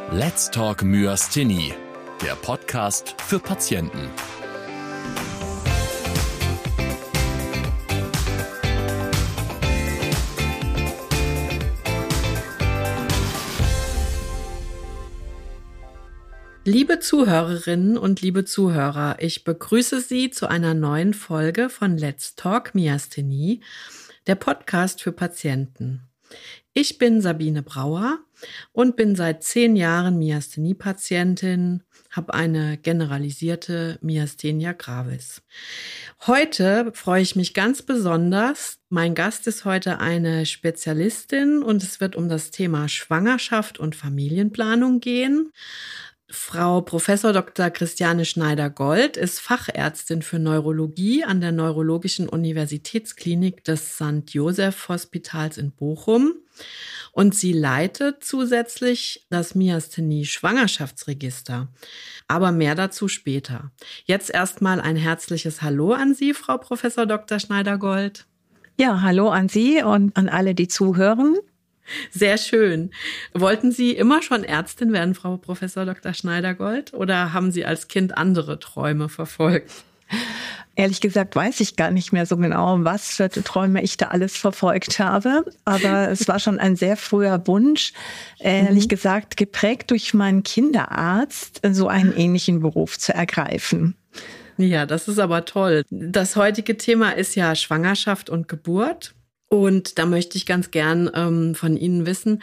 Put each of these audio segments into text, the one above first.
Let's Talk Myasthenie, der Podcast für Patienten. Liebe Zuhörerinnen und liebe Zuhörer, ich begrüße Sie zu einer neuen Folge von Let's Talk Myasthenie, der Podcast für Patienten. Ich bin Sabine Brauer und bin seit 10 Jahren Myasthenie-Patientin, habe eine generalisierte Myasthenia gravis. Heute freue ich mich ganz besonders. Mein Gast ist heute eine Spezialistin und es wird um das Thema Schwangerschaft und Familienplanung gehen. Frau Prof. Dr. Christiane Schneider-Gold ist Fachärztin für Neurologie an der Neurologischen Universitätsklinik des St. Joseph Hospitals in Bochum und sie leitet zusätzlich das Myasthenie-Schwangerschaftsregister. Aber mehr dazu später. Jetzt erstmal ein herzliches Hallo an Sie, Frau Prof. Dr. Schneider-Gold. Ja, hallo an Sie und an alle, die zuhören. Sehr schön. Wollten Sie immer schon Ärztin werden, Frau Prof. Dr. Schneider-Gold, oder haben Sie als Kind andere Träume verfolgt? Ehrlich gesagt weiß ich gar nicht mehr so genau, was für Träume ich da alles verfolgt habe. Aber es war schon ein sehr früher Wunsch, ehrlich gesagt geprägt durch meinen Kinderarzt, so einen ähnlichen Beruf zu ergreifen. Ja, das ist aber toll. Das heutige Thema ist ja Schwangerschaft und Geburt. Und da möchte ich ganz gern von Ihnen wissen,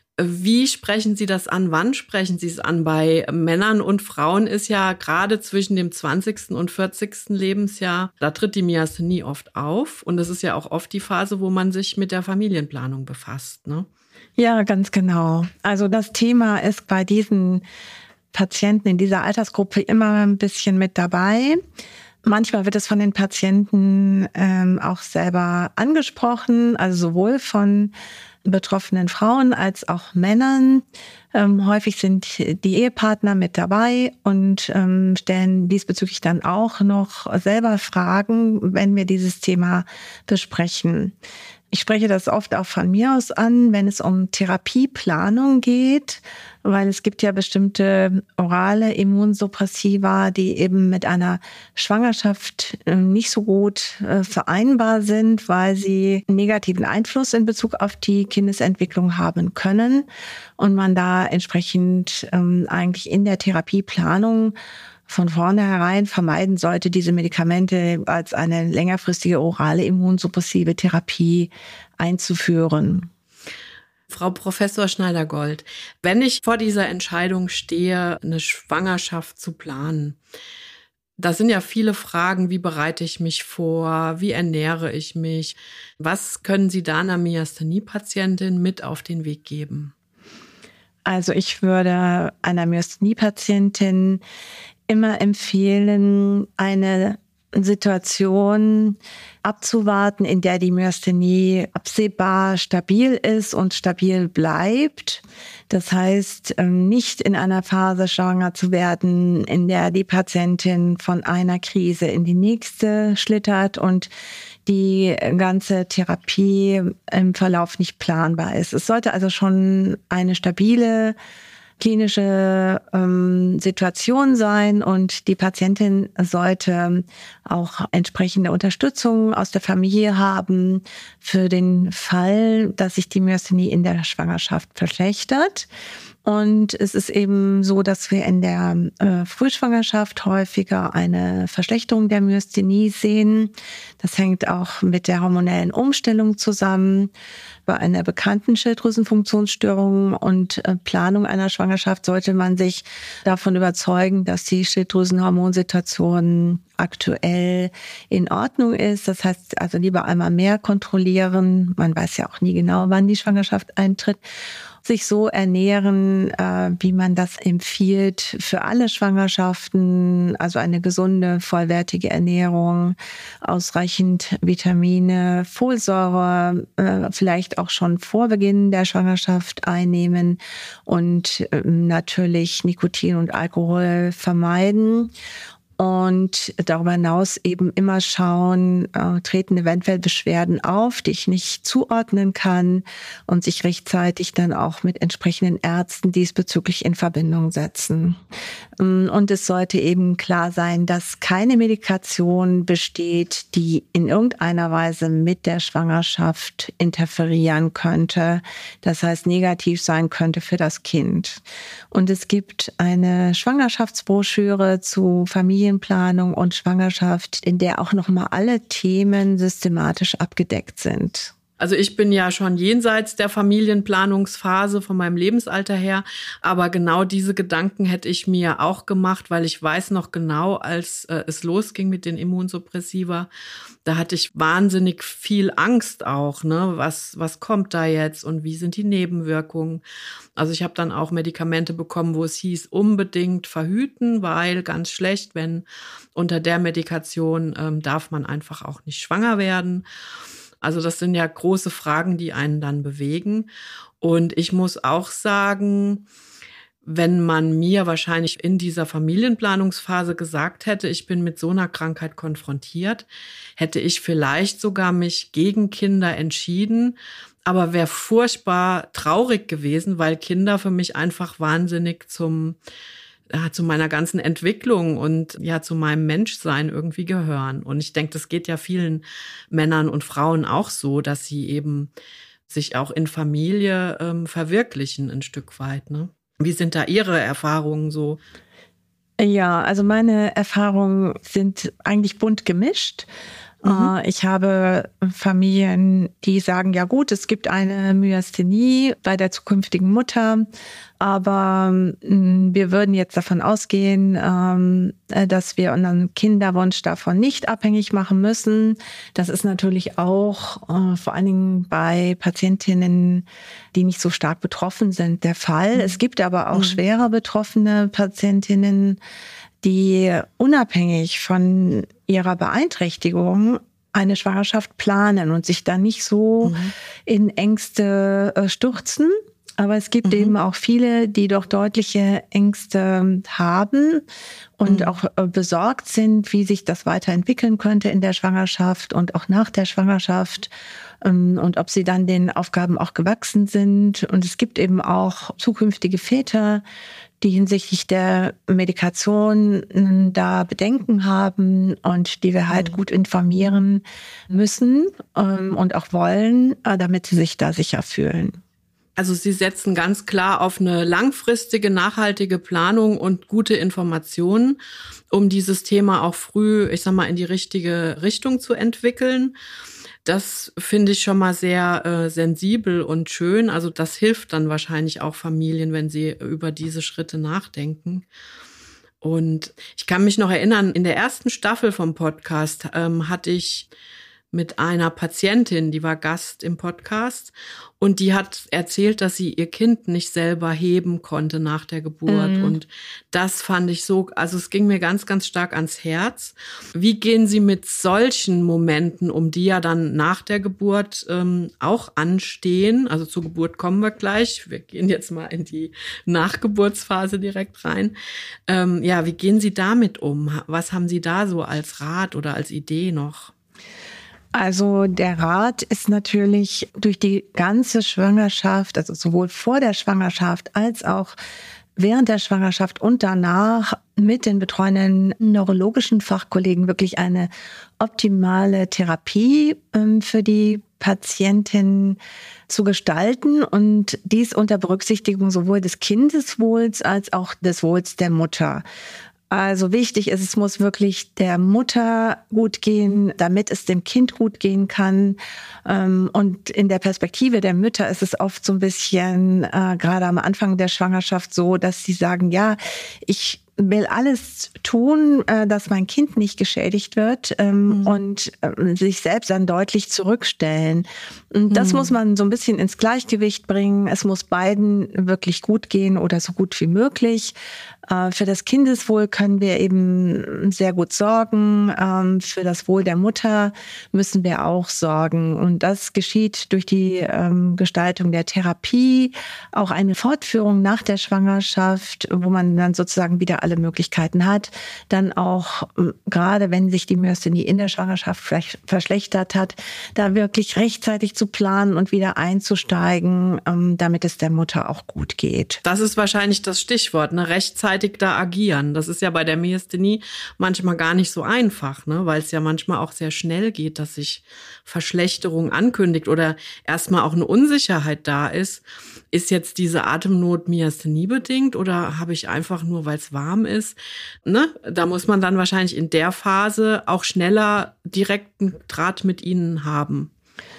wie sprechen Sie das an? Wann sprechen Sie es an? Bei Männern und Frauen ist ja gerade zwischen dem 20. und 40. Lebensjahr, da tritt die Myasthenie oft auf. Und das ist ja auch oft die Phase, wo man sich mit der Familienplanung befasst, ne? Ja, ganz genau. Also das Thema ist bei diesen Patienten in dieser Altersgruppe immer ein bisschen mit dabei. Manchmal wird es von den Patienten auch selber angesprochen, also sowohl von betroffenen Frauen als auch Männern. Häufig sind die Ehepartner mit dabei und stellen diesbezüglich dann auch noch selber Fragen, wenn wir dieses Thema besprechen. Ich spreche das oft auch von mir aus an, wenn es um Therapieplanung geht, weil es gibt ja bestimmte orale Immunsuppressiva, die eben mit einer Schwangerschaft nicht so gut vereinbar sind, weil sie einen negativen Einfluss in Bezug auf die Kindesentwicklung haben können und man da entsprechend eigentlich in der Therapieplanung von vornherein vermeiden sollte, diese Medikamente als eine längerfristige orale immunsuppressive Therapie einzuführen. Frau Professor Schneider-Gold, wenn ich vor dieser Entscheidung stehe, eine Schwangerschaft zu planen, da sind ja viele Fragen, wie bereite ich mich vor, wie ernähre ich mich? Was können Sie da einer Myasthenie-Patientin mit auf den Weg geben? Also ich würde einer Myasthenie-Patientin immer empfehlen, eine Situation abzuwarten, in der die Myasthenie absehbar stabil ist und stabil bleibt. Das heißt, nicht in einer Phase schwanger zu werden, in der die Patientin von einer Krise in die nächste schlittert und die ganze Therapie im Verlauf nicht planbar ist. Es sollte also schon eine stabile klinische Situation sein und die Patientin sollte auch entsprechende Unterstützung aus der Familie haben für den Fall, dass sich die Myasthenie in der Schwangerschaft verschlechtert. Und es ist eben so, dass wir in der Frühschwangerschaft häufiger eine Verschlechterung der Myasthenie sehen. Das hängt auch mit der hormonellen Umstellung zusammen. Bei einer bekannten Schilddrüsenfunktionsstörung und Planung einer Schwangerschaft sollte man sich davon überzeugen, dass die Schilddrüsenhormonsituation aktuell in Ordnung ist. Das heißt also lieber einmal mehr kontrollieren. Man weiß ja auch nie genau, wann die Schwangerschaft eintritt. Sich so ernähren, wie man das empfiehlt für alle Schwangerschaften, also eine gesunde, vollwertige Ernährung, ausreichend Vitamine, Folsäure, vielleicht auch schon vor Beginn der Schwangerschaft einnehmen und natürlich Nikotin und Alkohol vermeiden. Und darüber hinaus eben immer schauen, treten eventuell Beschwerden auf, die ich nicht zuordnen kann, und sich rechtzeitig dann auch mit entsprechenden Ärzten diesbezüglich in Verbindung setzen. Und es sollte eben klar sein, dass keine Medikation besteht, die in irgendeiner Weise mit der Schwangerschaft interferieren könnte, das heißt negativ sein könnte für das Kind. Und es gibt eine Schwangerschaftsbroschüre zu Familienplanung und Schwangerschaft, in der auch nochmal alle Themen systematisch abgedeckt sind. Also ich bin ja schon jenseits der Familienplanungsphase von meinem Lebensalter her, aber genau diese Gedanken hätte ich mir auch gemacht, weil ich weiß noch genau, als es losging mit den Immunsuppressiva, da hatte ich wahnsinnig viel Angst auch, ne? Was kommt da jetzt und wie sind die Nebenwirkungen? Also ich habe dann auch Medikamente bekommen, wo es hieß, unbedingt verhüten, weil ganz schlecht, wenn unter der Medikation darf man einfach auch nicht schwanger werden. Also das sind ja große Fragen, die einen dann bewegen. Und ich muss auch sagen, wenn man mir wahrscheinlich in dieser Familienplanungsphase gesagt hätte, ich bin mit so einer Krankheit konfrontiert, hätte ich vielleicht sogar mich gegen Kinder entschieden, aber wäre furchtbar traurig gewesen, weil Kinder für mich einfach wahnsinnig zu meiner ganzen Entwicklung und ja zu meinem Menschsein irgendwie gehören. Und ich denke, das geht ja vielen Männern und Frauen auch so, dass sie eben sich auch in Familie verwirklichen ein Stück weit, ne? Wie sind da Ihre Erfahrungen so? Ja, also meine Erfahrungen sind eigentlich bunt gemischt. Ich habe Familien, die sagen, ja gut, es gibt eine Myasthenie bei der zukünftigen Mutter, aber wir würden jetzt davon ausgehen, dass wir unseren Kinderwunsch davon nicht abhängig machen müssen. Das ist natürlich auch vor allen Dingen bei Patientinnen, die nicht so stark betroffen sind, der Fall. Es gibt aber auch schwerer betroffene Patientinnen, die unabhängig von ihrer Beeinträchtigung eine Schwangerschaft planen und sich da nicht so in Ängste stürzen. Aber es gibt eben auch viele, die doch deutliche Ängste haben und auch besorgt sind, wie sich das weiterentwickeln könnte in der Schwangerschaft und auch nach der Schwangerschaft und ob sie dann den Aufgaben auch gewachsen sind. Und es gibt eben auch zukünftige Väter, die hinsichtlich der Medikation da Bedenken haben und die wir halt gut informieren müssen und auch wollen, damit sie sich da sicher fühlen. Also Sie setzen ganz klar auf eine langfristige, nachhaltige Planung und gute Informationen, um dieses Thema auch früh, ich sag mal, in die richtige Richtung zu entwickeln. Das finde ich schon mal sehr sensibel und schön. Also das hilft dann wahrscheinlich auch Familien, wenn sie über diese Schritte nachdenken. Und ich kann mich noch erinnern, in der ersten Staffel vom Podcast hatte ich mit einer Patientin, die war Gast im Podcast und die hat erzählt, dass sie ihr Kind nicht selber heben konnte nach der Geburt. Und das fand ich so, also es ging mir ganz, ganz stark ans Herz. Wie gehen Sie mit solchen Momenten um, die ja dann nach der Geburt auch anstehen? Also zur Geburt kommen wir gleich. Wir gehen jetzt mal in die Nachgeburtsphase direkt rein. Ja, wie gehen Sie damit um? Was haben Sie da so als Rat oder als Idee noch? Also der Rat ist natürlich durch die ganze Schwangerschaft, also sowohl vor der Schwangerschaft als auch während der Schwangerschaft und danach mit den betreuenden neurologischen Fachkollegen wirklich eine optimale Therapie für die Patientin zu gestalten und dies unter Berücksichtigung sowohl des Kindeswohls als auch des Wohls der Mutter. Also wichtig ist, es muss wirklich der Mutter gut gehen, damit es dem Kind gut gehen kann. Und in der Perspektive der Mütter ist es oft so ein bisschen, gerade am Anfang der Schwangerschaft so, dass sie sagen, ja, ich will alles tun, dass mein Kind nicht geschädigt wird und sich selbst dann deutlich zurückstellen. Und das muss man so ein bisschen ins Gleichgewicht bringen. Es muss beiden wirklich gut gehen oder so gut wie möglich. Für das Kindeswohl können wir eben sehr gut sorgen. Für das Wohl der Mutter müssen wir auch sorgen. Und das geschieht durch die Gestaltung der Therapie, auch eine Fortführung nach der Schwangerschaft, wo man dann sozusagen wieder alle Möglichkeiten hat, dann auch, gerade wenn sich die Myasthenie in der Schwangerschaft verschlechtert hat, da wirklich rechtzeitig zu planen und wieder einzusteigen, damit es der Mutter auch gut geht. Das ist wahrscheinlich das Stichwort, ne? Rechtzeitig da agieren. Das ist ja bei der Myasthenie manchmal gar nicht so einfach, ne? Weil es ja manchmal auch sehr schnell geht, dass sich Verschlechterung ankündigt oder erstmal auch eine Unsicherheit da ist. Ist jetzt diese Atemnot Myasthenie bedingt oder habe ich einfach nur, weil es warm ist? Ne? Da muss man dann wahrscheinlich in der Phase auch schneller direkten Draht mit ihnen haben.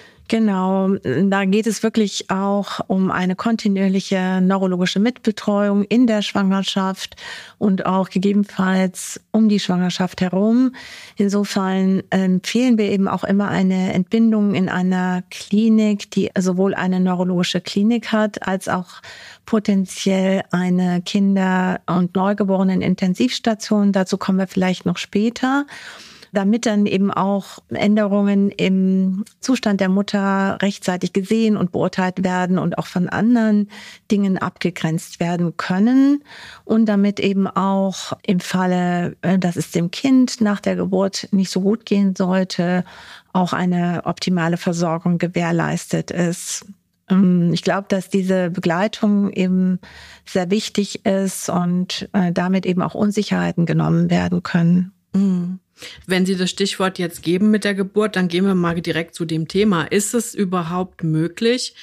Genau, da geht es wirklich auch um eine kontinuierliche neurologische Mitbetreuung in der Schwangerschaft und auch gegebenenfalls um die Schwangerschaft herum. Insofern empfehlen wir eben auch immer eine Entbindung in einer Klinik, die sowohl eine neurologische Klinik hat, als auch potenziell eine Kinder- und Neugeborenen-Intensivstation. Dazu kommen wir vielleicht noch später, damit dann eben auch Änderungen im Zustand der Mutter rechtzeitig gesehen und beurteilt werden und auch von anderen Dingen abgegrenzt werden können. Und damit eben auch im Falle, dass es dem Kind nach der Geburt nicht so gut gehen sollte, auch eine optimale Versorgung gewährleistet ist. Ich glaube, dass diese Begleitung eben sehr wichtig ist und damit eben auch Unsicherheiten genommen werden können. Mhm. Wenn Sie das Stichwort jetzt geben mit der Geburt, dann gehen wir mal direkt zu dem Thema. Ist es überhaupt möglich,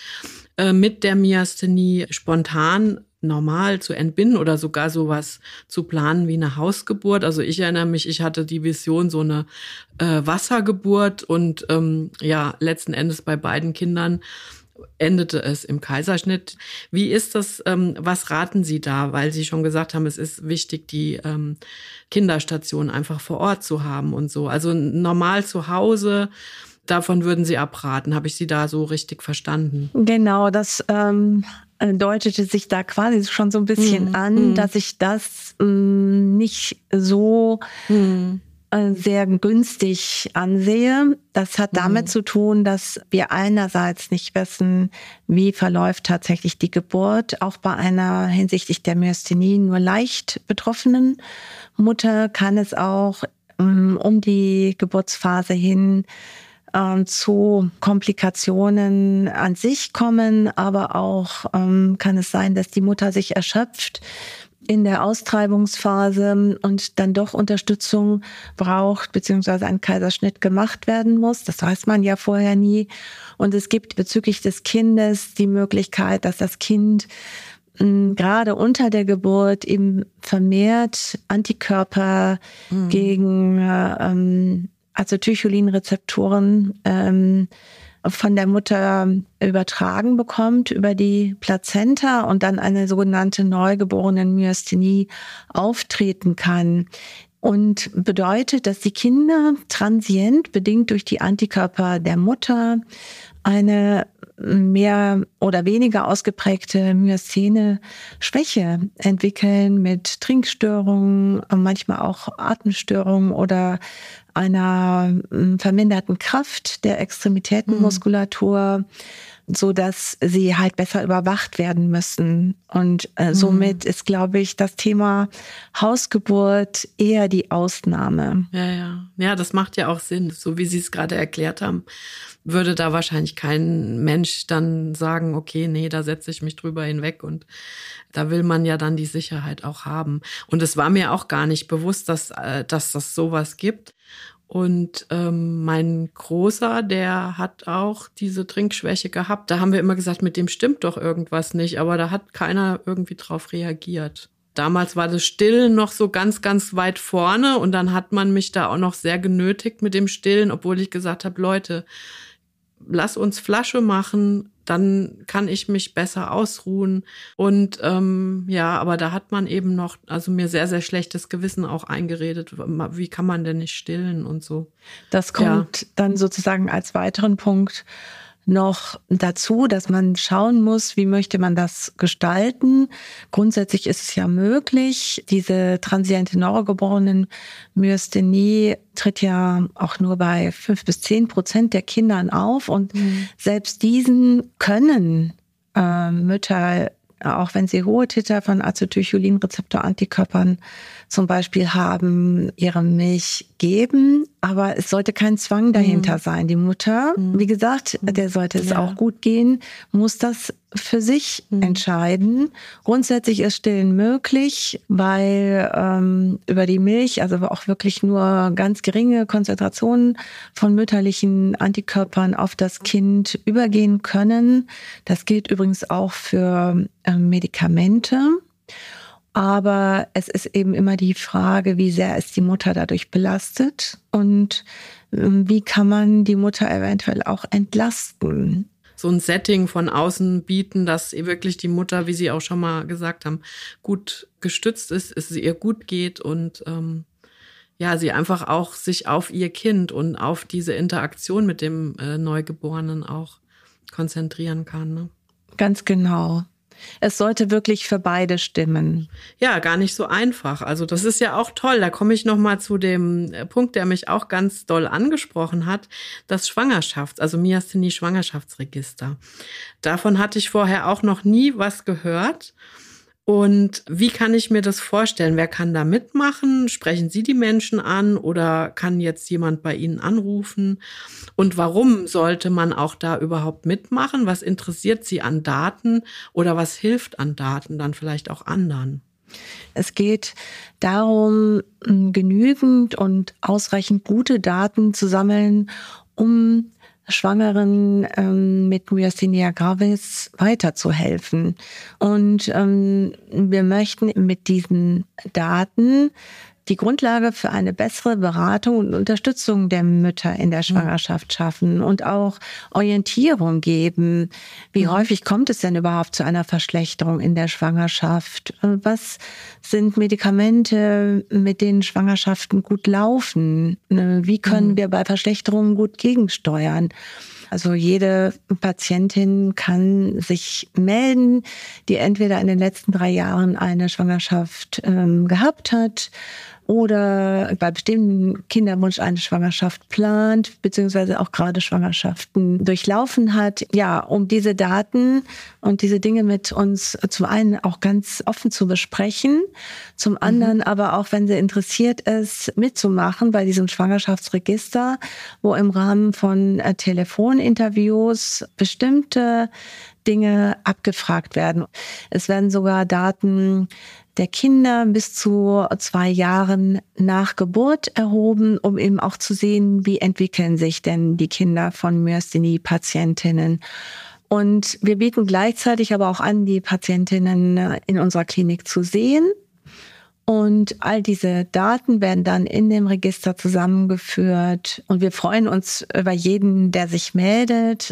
mit der Myasthenie spontan normal zu entbinden oder sogar sowas zu planen wie eine Hausgeburt? Also ich erinnere mich, ich hatte die Vision, so eine Wassergeburt und letzten Endes bei beiden Kindern endete es im Kaiserschnitt. Wie ist das, was raten Sie da? Weil Sie schon gesagt haben, es ist wichtig, die Kinderstation einfach vor Ort zu haben und so. Also normal zu Hause, davon würden Sie abraten. Habe ich Sie da so richtig verstanden? Genau, das deutete sich da quasi schon so ein bisschen an, dass ich das nicht so sehr günstig ansehe. Das hat damit zu tun, dass wir einerseits nicht wissen, wie verläuft tatsächlich die Geburt. Auch bei einer hinsichtlich der Myasthenie nur leicht betroffenen Mutter kann es auch um die Geburtsphase hin zu Komplikationen an sich kommen, aber auch kann es sein, dass die Mutter sich erschöpft in der Austreibungsphase und dann doch Unterstützung braucht, beziehungsweise ein Kaiserschnitt gemacht werden muss. Das weiß man ja vorher nie. Und es gibt bezüglich des Kindes die Möglichkeit, dass das Kind gerade unter der Geburt eben vermehrt Antikörper gegen Acetylcholinrezeptoren von der Mutter übertragen bekommt über die Plazenta und dann eine sogenannte Neugeborenen-Myasthenie auftreten kann. Und bedeutet, dass die Kinder transient, bedingt durch die Antikörper der Mutter, eine mehr oder weniger ausgeprägte Myasthene-Schwäche entwickeln mit Trinkstörungen, manchmal auch Atemstörungen oder einer verminderten Kraft der Extremitätenmuskulatur, so dass sie halt besser überwacht werden müssen. Und somit ist, glaube ich, das Thema Hausgeburt eher die Ausnahme. Ja, das macht ja auch Sinn. So wie Sie es gerade erklärt haben, würde da wahrscheinlich kein Mensch dann sagen, okay, nee, da setze ich mich drüber hinweg. Und da will man ja dann die Sicherheit auch haben. Und es war mir auch gar nicht bewusst, dass das sowas gibt. Und mein Großer, der hat auch diese Trinkschwäche gehabt. Da haben wir immer gesagt, mit dem stimmt doch irgendwas nicht. Aber da hat keiner irgendwie drauf reagiert. Damals war das Stillen noch so ganz, ganz weit vorne. Und dann hat man mich da auch noch sehr genötigt mit dem Stillen, obwohl ich gesagt habe, Leute, lass uns Flasche machen, dann kann ich mich besser ausruhen. Und aber da hat man eben noch, also mir sehr, sehr schlechtes Gewissen auch eingeredet. Wie kann man denn nicht stillen und so? Das kommt dann sozusagen als weiteren Punkt noch dazu, dass man schauen muss, wie möchte man das gestalten. Grundsätzlich ist es ja möglich. Diese transiente Neugeborenen-Myasthenie tritt ja auch nur bei 5-10% der Kindern auf. Und selbst diesen können Mütter auch wenn sie hohe Titer von Acetylcholinrezeptor-Antikörpern zum Beispiel haben, ihre Milch geben. Aber es sollte kein Zwang dahinter sein. Die Mutter, wie gesagt, der sollte es auch gut gehen, muss das für sich entscheiden. Grundsätzlich ist Stillen möglich, weil über die Milch, also auch wirklich nur ganz geringe Konzentrationen von mütterlichen Antikörpern auf das Kind übergehen können. Das gilt übrigens auch für Medikamente. Aber es ist eben immer die Frage, wie sehr ist die Mutter dadurch belastet und wie kann man die Mutter eventuell auch entlasten. So ein Setting von außen bieten, dass wirklich die Mutter, wie Sie auch schon mal gesagt haben, gut gestützt ist, es ihr gut geht und sie einfach auch sich auf ihr Kind und auf diese Interaktion mit dem Neugeborenen auch konzentrieren kann. Ne? Ganz genau. Es sollte wirklich für beide stimmen. Ja, gar nicht so einfach. Also das ist ja auch toll. Da komme ich noch mal zu dem Punkt, der mich auch ganz doll angesprochen hat, das also Myasthenie-Schwangerschaftsregister. Davon hatte ich vorher auch noch nie was gehört. Und wie kann ich mir das vorstellen? Wer kann da mitmachen? Sprechen Sie die Menschen an oder kann jetzt jemand bei Ihnen anrufen? Und warum sollte man auch da überhaupt mitmachen? Was interessiert Sie an Daten oder was hilft an Daten dann vielleicht auch anderen? Es geht darum, genügend und ausreichend gute Daten zu sammeln, um Schwangeren mit Myasthenia gravis weiterzuhelfen. Und wir möchten mit diesen Daten die Grundlage für eine bessere Beratung und Unterstützung der Mütter in der Schwangerschaft schaffen und auch Orientierung geben. Wie häufig kommt es denn überhaupt zu einer Verschlechterung in der Schwangerschaft? Was sind Medikamente, mit denen Schwangerschaften gut laufen? Wie können wir bei Verschlechterungen gut gegensteuern? Also jede Patientin kann sich melden, die entweder in den letzten 3 Jahren eine Schwangerschaft gehabt hat oder bei bestimmten Kinderwunsch eine Schwangerschaft plant, beziehungsweise auch gerade Schwangerschaften durchlaufen hat. Ja, um diese Daten und diese Dinge mit uns zum einen auch ganz offen zu besprechen, zum anderen aber auch, wenn sie interessiert ist, mitzumachen bei diesem Schwangerschaftsregister, wo im Rahmen von Telefoninterviews bestimmte Dinge abgefragt werden. Es werden sogar Daten der Kinder bis zu 2 Jahren nach Geburt erhoben, um eben auch zu sehen, wie entwickeln sich denn die Kinder von Myasthenie-Patientinnen. Und wir bieten gleichzeitig aber auch an, die Patientinnen in unserer Klinik zu sehen. Und all diese Daten werden dann in dem Register zusammengeführt. Und wir freuen uns über jeden, der sich meldet.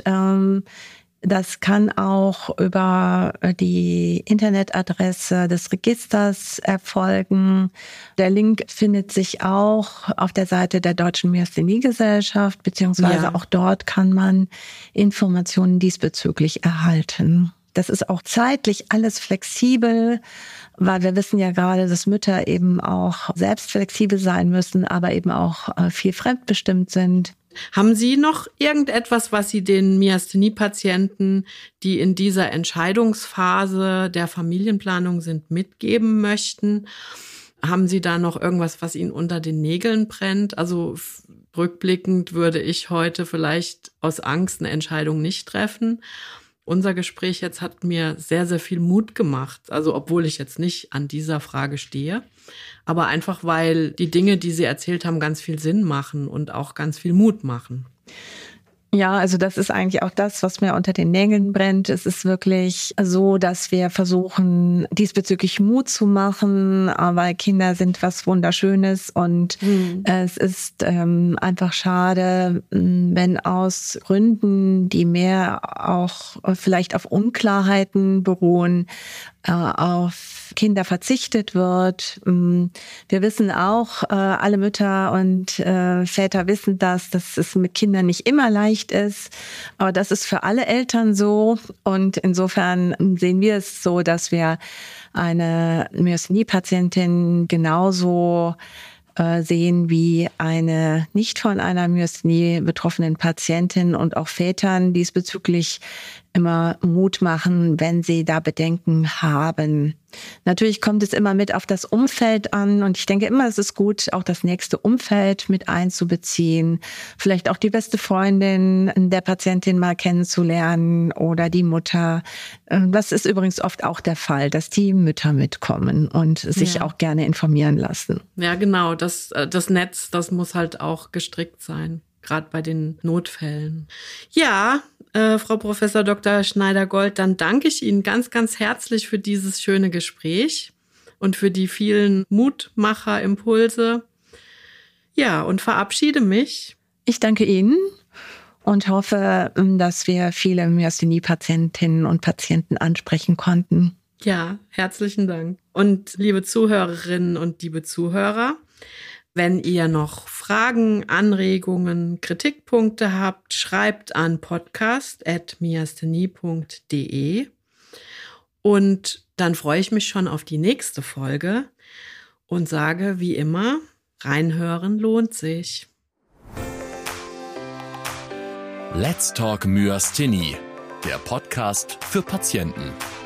Das kann auch über die Internetadresse des Registers erfolgen. Der Link findet sich auch auf der Seite der Deutschen Myasthenie-Gesellschaft, beziehungsweise auch dort kann man Informationen diesbezüglich erhalten. Das ist auch zeitlich alles flexibel, weil wir wissen ja gerade, dass Mütter eben auch selbst flexibel sein müssen, aber eben auch viel fremdbestimmt sind. Haben Sie noch irgendetwas, was Sie den Myasthenie-Patienten, die in dieser Entscheidungsphase der Familienplanung sind, mitgeben möchten? Haben Sie da noch irgendwas, was Ihnen unter den Nägeln brennt? Also rückblickend würde ich heute vielleicht aus Angst eine Entscheidung nicht treffen. Unser Gespräch jetzt hat mir sehr, sehr viel Mut gemacht. Also obwohl ich jetzt nicht an dieser Frage stehe. Aber einfach, weil die Dinge, die Sie erzählt haben, ganz viel Sinn machen und auch ganz viel Mut machen. Ja, also das ist eigentlich auch das, was mir unter den Nägeln brennt. Es ist wirklich so, dass wir versuchen, diesbezüglich Mut zu machen, weil Kinder sind was Wunderschönes und es ist einfach schade, wenn aus Gründen, die mehr auch vielleicht auf Unklarheiten beruhen, auf Kinder verzichtet wird. Wir wissen auch, alle Mütter und Väter wissen das, dass es mit Kindern nicht immer leicht ist. Aber das ist für alle Eltern so. Und insofern sehen wir es so, dass wir eine Myasthenie-Patientin genauso sehen wie eine nicht von einer Myasthenie betroffenen Patientin und auch Vätern diesbezüglich immer Mut machen, wenn sie da Bedenken haben. Natürlich kommt es immer mit auf das Umfeld an und ich denke immer, es ist gut, auch das nächste Umfeld mit einzubeziehen. Vielleicht auch die beste Freundin der Patientin mal kennenzulernen oder die Mutter. Das ist übrigens oft auch der Fall, dass die Mütter mitkommen und sich auch gerne informieren lassen. Ja, genau. Das Netz, das muss halt auch gestrickt sein, gerade bei den Notfällen. Ja, Frau Professor Dr. Schneider-Gold, dann danke ich Ihnen ganz, ganz herzlich für dieses schöne Gespräch und für die vielen Mutmacher-Impulse. Ja, und verabschiede mich. Ich danke Ihnen und hoffe, dass wir viele Myasthenie-Patientinnen und Patienten ansprechen konnten. Ja, herzlichen Dank. Und liebe Zuhörerinnen und liebe Zuhörer, wenn ihr noch Fragen, Anregungen, Kritikpunkte habt, schreibt an podcast@myasthenie.de. Und dann freue ich mich schon auf die nächste Folge und sage wie immer, reinhören lohnt sich. Let's Talk Myasthenie, der Podcast für Patienten.